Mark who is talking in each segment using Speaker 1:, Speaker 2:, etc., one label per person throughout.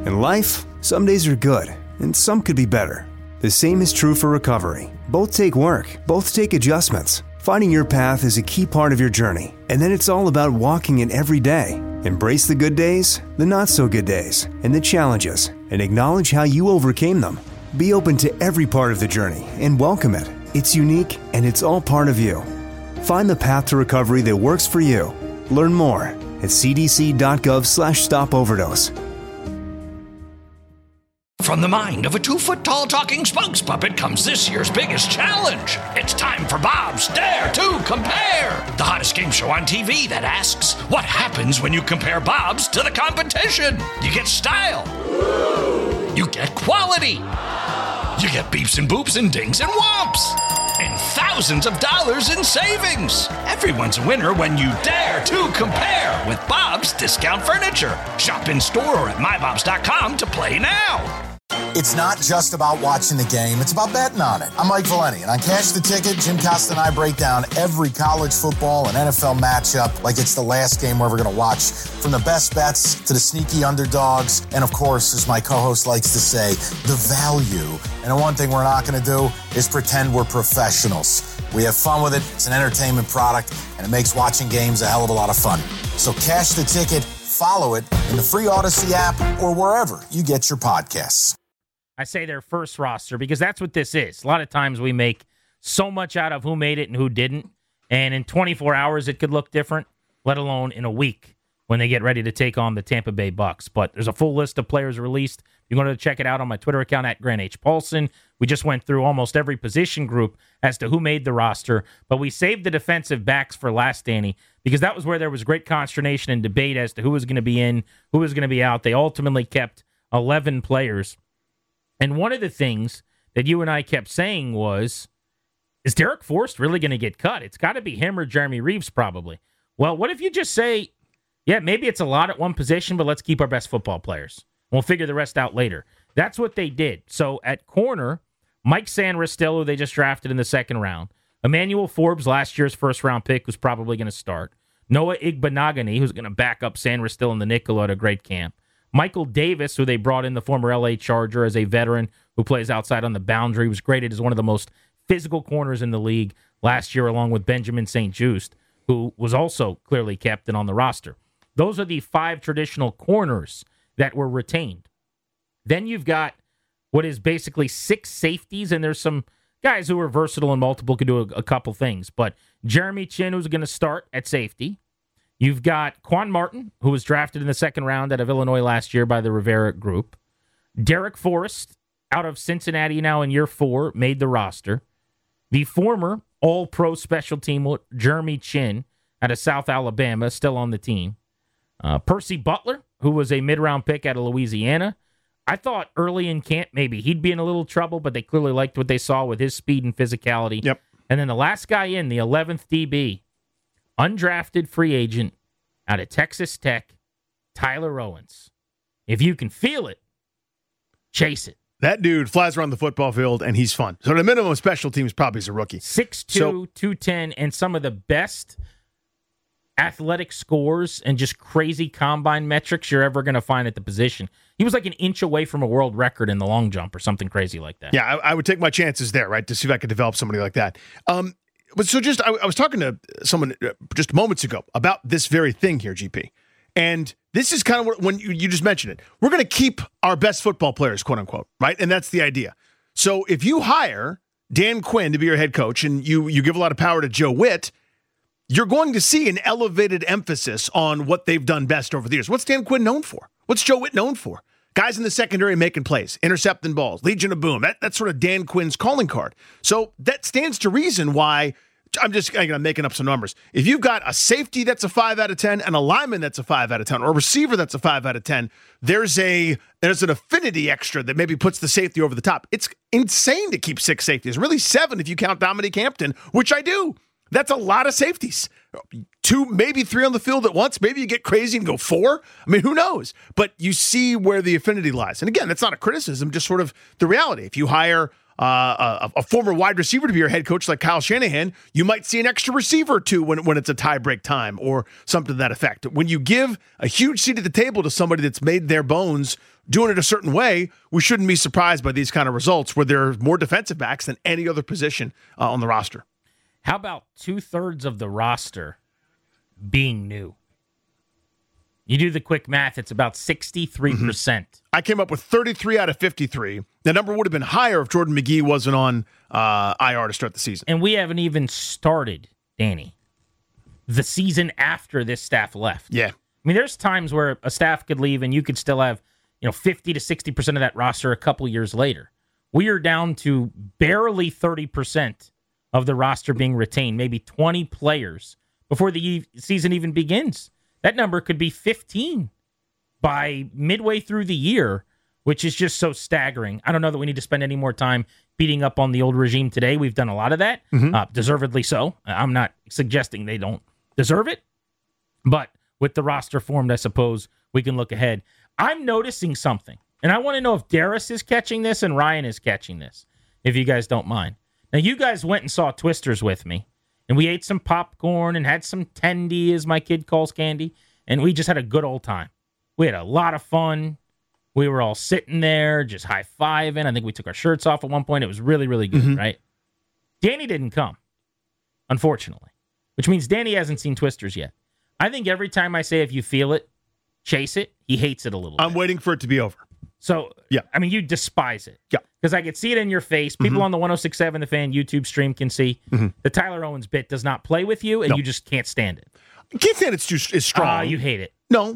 Speaker 1: In life, some days are good, and some could be better. The same is true for recovery. Both take work, both take adjustments. Finding your path is a key part of your journey, and then it's all about walking it every day. Embrace the good days, the not-so-good days, and the challenges, and acknowledge how you overcame them. Be open to every part of the journey and welcome it. It's unique, and it's all part of you. Find the path to recovery that works for you. Learn more at cdc.gov/stopoverdose.
Speaker 2: From the mind of a 2-foot-tall talking spokes puppet comes this year's biggest challenge. It's time for Bob's Dare to Compare, the hottest game show on TV that asks, what happens when you compare Bob's to the competition? You get style. You get quality. You get beeps and boops and dings and whomps. And thousands of dollars in savings. Everyone's a winner when you dare to compare with Bob's Discount Furniture. Shop in store or at mybobs.com to play now.
Speaker 3: It's not just about watching the game, it's about betting on it. I'm Mike Valeni, and on Cash the Ticket, Jim Costa and I break down every college football and NFL matchup like it's the last game we're ever going to watch. From the best bets to the sneaky underdogs, and of course, as my co-host likes to say, the value. And the one thing we're not going to do is pretend we're professionals. We have fun with it, it's an entertainment product, and it makes watching games a hell of a lot of fun. So Cash the Ticket, follow it in the free Odyssey app or wherever you get your podcasts.
Speaker 4: I say their first roster because that's what this is. A lot of times we make so much out of who made it and who didn't, and in 24 hours it could look different, let alone in a week when they get ready to take on the Tampa Bay Bucks. But there's a full list of players released. You're going to check it out on my Twitter account at Grant H. Paulson. We just went through almost every position group as to who made the roster, but we saved the defensive backs for last, Danny, because that was where there was great consternation and debate as to who was going to be in, who was going to be out. They ultimately kept 11 players. And one of the things that you and I kept saying was, is Derek Forrest really going to get cut? It's got to be him or Jeremy Reeves probably. Well, what if you just say, yeah, maybe it's a lot at one position, but let's keep our best football players. We'll figure the rest out later. That's what they did. So at corner, Mike Sanristil, who they just drafted in the second round. Emmanuel Forbes, last year's first-round pick, who's probably going to start. Noah Igbenogany, who's going to back up Sanristil in the nickel at a great camp. Michael Davis, who they brought in, the former L.A. Charger, as a veteran who plays outside on the boundary, was graded as one of the most physical corners in the league last year, along with Benjamin St-Juste, who was also clearly captain on the roster. Those are the 5 traditional corners that were retained. Then you've got what is basically 6 safeties, and there's some guys who are versatile and multiple, can do a couple things. But Jeremy Chin, who's going to start at safety. You've got Quan Martin, who was drafted in the second round out of Illinois last year by the Rivera Group. Derek Forrest, out of Cincinnati now in year 4, made the roster. The former All-Pro special team, Jeremy Chin, out of South Alabama, still on the team. Percy Butler, who was a mid-round pick out of Louisiana. I thought early in camp maybe he'd be in a little trouble, but they clearly liked what they saw with his speed and physicality.
Speaker 5: Yep.
Speaker 4: And then the last guy in, the 11th DB, undrafted free agent out of Texas Tech, Tyler Owens. If you can feel it, chase it.
Speaker 5: That dude flies around the football field, and he's fun. So the minimum special teams probably is a rookie.
Speaker 4: 6'2", 210, and some of the best athletic scores and just crazy combine metrics you're ever going to find at the position. He was like an inch away from a world record in the long jump or something crazy like that.
Speaker 5: Yeah, I would take my chances there, right, to see if I could develop somebody like that. But so just, I was talking to someone just moments ago about this very thing here, GP. And this is kind of what, when you just mentioned it, we're going to keep our best football players, quote unquote, right? And that's the idea. So if you hire Dan Quinn to be your head coach and you give a lot of power to Joe Witt, you're going to see an elevated emphasis on what they've done best over the years. What's Dan Quinn known for? What's Joe Witt known for? Guys in the secondary making plays, intercepting balls, Legion of Boom. That's sort of Dan Quinn's calling card. So that stands to reason why, I'm making up some numbers. If you've got a safety that's a 5 out of 10 and a lineman that's a 5 out of 10 or a receiver that's a 5 out of 10, there's an affinity extra that maybe puts the safety over the top. It's insane to keep 6 safeties, really 7 if you count Dominique Hampton, which I do. That's a lot of safeties. 2, maybe 3 on the field at once. Maybe you get crazy and go 4. I mean, who knows? But you see where the affinity lies. And again, that's not a criticism, just sort of the reality. If you hire a former wide receiver to be your head coach like Kyle Shanahan, you might see an extra receiver or two when it's a tie-break time or something to that effect. When you give a huge seat at the table to somebody that's made their bones doing it a certain way, we shouldn't be surprised by these kind of results where there are more defensive backs than any other position on the roster.
Speaker 4: How about 2/3 of the roster being new? You do the quick math, it's about 63%.
Speaker 5: I came up with 33 out of 53. The number would have been higher if Jordan McGee wasn't on IR to start the season.
Speaker 4: And we haven't even started, Danny, the season after this staff left.
Speaker 5: Yeah.
Speaker 4: I mean, there's times where a staff could leave and you could still have, 50 to 60% of that roster a couple years later. We are down to barely 30% of the roster being retained, maybe 20 players before the season even begins. That number could be 15 by midway through the year, which is just so staggering. I don't know that we need to spend any more time beating up on the old regime today. We've done a lot of that, deservedly so. I'm not suggesting they don't deserve it, but with the roster formed, I suppose we can look ahead. I'm noticing something, and I want to know if Darius is catching this and Ryan is catching this, if you guys don't mind. Now, you guys went and saw Twisters with me, and we ate some popcorn and had some tendy, as my kid calls candy, and we just had a good old time. We had a lot of fun. We were all sitting there, just high-fiving. I think we took our shirts off at one point. It was really, really good, right? Danny didn't come, unfortunately, which means Danny hasn't seen Twisters yet. I think every time I say if you feel it, chase it, he hates it a little bit.
Speaker 5: I'm waiting for it to be over.
Speaker 4: So,
Speaker 5: yeah.
Speaker 4: I mean, you despise it.
Speaker 5: Yeah.
Speaker 4: Because I could see it in your face. People on the 106.7 The Fan YouTube stream can see the Tyler Owens bit does not play with you, and you just can't stand it.
Speaker 5: I can't stand it's strong.
Speaker 4: You hate it.
Speaker 5: No,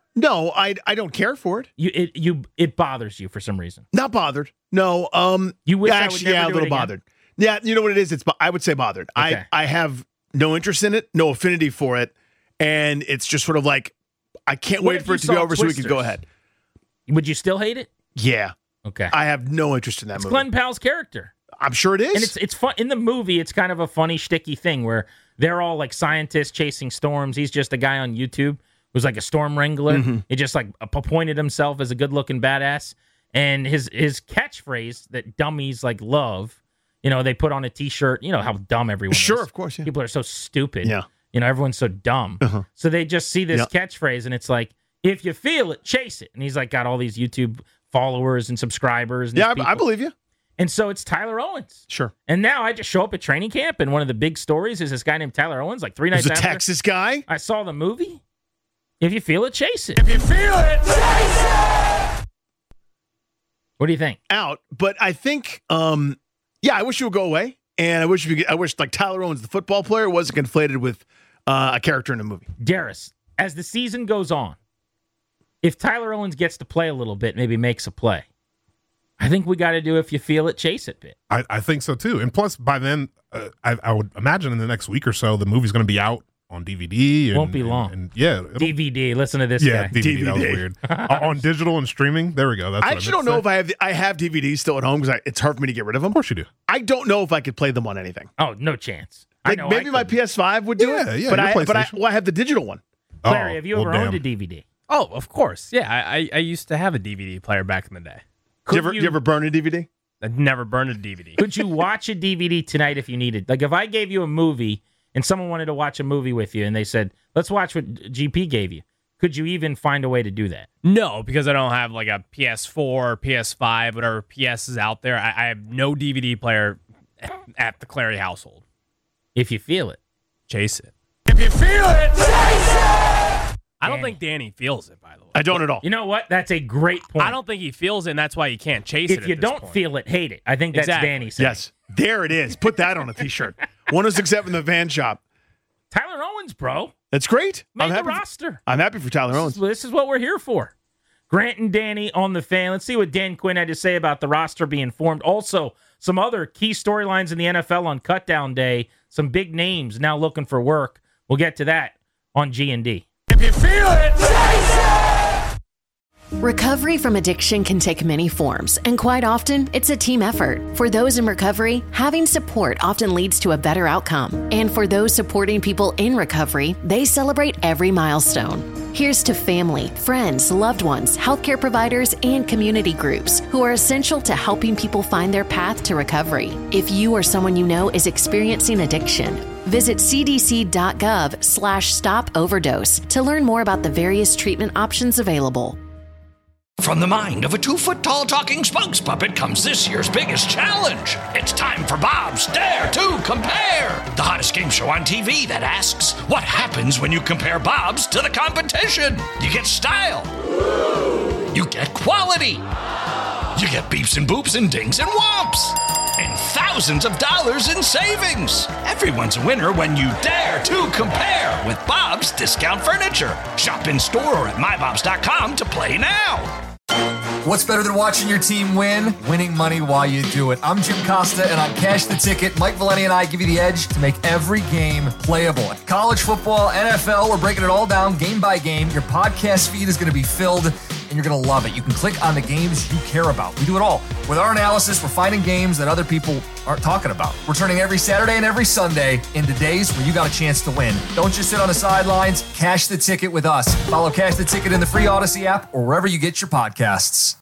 Speaker 5: I don't care for it.
Speaker 4: It bothers you for some reason.
Speaker 5: Not bothered. No.
Speaker 4: You wish
Speaker 5: actually,
Speaker 4: I would never
Speaker 5: a little bothered. Yeah, you know what it is? I would say bothered.
Speaker 4: Okay.
Speaker 5: I have no interest in it, no affinity for it, and it's just sort of like I can't wait for it to be over so we can go ahead.
Speaker 4: Would you still hate it?
Speaker 5: Yeah.
Speaker 4: Okay.
Speaker 5: I have no interest in that movie.
Speaker 4: It's Glenn Powell's character.
Speaker 5: I'm sure it is.
Speaker 4: And it's fun. In the movie, it's kind of a funny, shticky thing where they're all like scientists chasing storms. He's just a guy on YouTube who's like a storm wrangler. He just like appointed himself as a good-looking badass. And his catchphrase that dummies like love, they put on a T-shirt. You know how dumb everyone is.
Speaker 5: Sure, of course. Yeah.
Speaker 4: People are so stupid.
Speaker 5: Yeah.
Speaker 4: Everyone's so dumb. So they just see this catchphrase and it's like, if you feel it, chase it. And he's like got all these YouTube followers and subscribers. And
Speaker 5: yeah, I believe you.
Speaker 4: And so it's Tyler Owens.
Speaker 5: Sure.
Speaker 4: And now I just show up at training camp, and one of the big stories is this guy named Tyler Owens, like 3 nights
Speaker 5: He's
Speaker 4: after.
Speaker 5: a Texas guy?
Speaker 4: I saw the movie. If you feel it, chase it.
Speaker 2: If you feel it, chase it!
Speaker 4: What do you think?
Speaker 5: Out. But I think, I wish it would go away. And I wish like Tyler Owens, the football player, wasn't conflated with a character in a movie.
Speaker 4: Darius, as the season goes on, if Tyler Owens gets to play a little bit, maybe makes a play, I think we got to do if you feel it, chase it bit.
Speaker 6: I think so too. And plus, by then, I would imagine in the next week or so, the movie's going to be out on DVD.
Speaker 4: Won't be long.
Speaker 6: And
Speaker 4: DVD. Listen to this
Speaker 6: guy.
Speaker 4: DVD.
Speaker 6: That was weird. On digital and streaming. There we go. That's
Speaker 5: I actually don't know if I have DVDs still at home because it's hard for me to get rid of them.
Speaker 6: Of course you do.
Speaker 5: I don't know if I could play them on anything.
Speaker 4: Oh, no chance.
Speaker 5: Like maybe my PS5 would do it.
Speaker 6: Yeah,
Speaker 5: but I have the digital one.
Speaker 4: Larry, have you ever owned a DVD?
Speaker 7: Oh, of course. Yeah, I used to have a DVD player back in the day.
Speaker 5: Did you ever burn a DVD?
Speaker 7: I'd never burned a DVD.
Speaker 4: Could you watch a DVD tonight if you needed? Like if I gave you a movie and someone wanted to watch a movie with you and they said, let's watch what GP gave you. Could you even find a way to do that?
Speaker 7: No, because I don't have like a PS4, PS5, whatever PS is out there. I have no DVD player at the Clary household.
Speaker 4: If you feel it,
Speaker 7: chase it.
Speaker 2: If you feel it, chase it!
Speaker 7: I don't think Danny feels it, by the way.
Speaker 5: I don't at all.
Speaker 4: You know what? That's a great point.
Speaker 7: I don't think he feels it, and that's why he can't chase it.
Speaker 4: If you don't feel it, hate it. I think that's Danny saying.
Speaker 5: Yes. There it is. Put that on a T-shirt. 106.7 The Van Shop.
Speaker 4: Tyler Owens, bro.
Speaker 5: That's great.
Speaker 4: Make the roster.
Speaker 5: I'm happy for Tyler Owens.
Speaker 4: This is what we're here for. Grant and Danny on The Fan. Let's see what Dan Quinn had to say about the roster being formed. Also, some other key storylines in the NFL on Cutdown Day. Some big names now looking for work. We'll get to that on G&D.
Speaker 2: If you feel it, chase it!
Speaker 8: Recovery from addiction can take many forms, and quite often, it's a team effort. For those in recovery, having support often leads to a better outcome. And for those supporting people in recovery, they celebrate every milestone. Here's to family, friends, loved ones, healthcare providers, and community groups who are essential to helping people find their path to recovery. If you or someone you know is experiencing addiction, visit cdc.gov/stop-overdose to learn more about the various treatment options available.
Speaker 2: From the mind of a 2-foot-tall talking spokes puppet comes this year's biggest challenge. It's time for Bob's Dare to Compare, the hottest game show on TV that asks, what happens when you compare Bob's to the competition? You get style. You get quality. You get beeps and boops and dings and whomps. And thousands of dollars in savings. Everyone's a winner when you dare to compare with Bob's Discount Furniture. Shop in store or at mybobs.com to play now.
Speaker 9: What's better than watching your team win? Winning money while you do it. I'm Jim Costa, and on Cash the Ticket, Mike Valeni and I give you the edge to make every game playable. College football, NFL, we're breaking it all down game by game. Your podcast feed is going to be filled, and you're going to love it. You can click on the games you care about. We do it all. With our analysis, we're finding games that other people aren't talking about. We're turning every Saturday and every Sunday into days where you got a chance to win. Don't just sit on the sidelines. Cash the Ticket with us. Follow Cash the Ticket in the free Odyssey app or wherever you get your podcasts.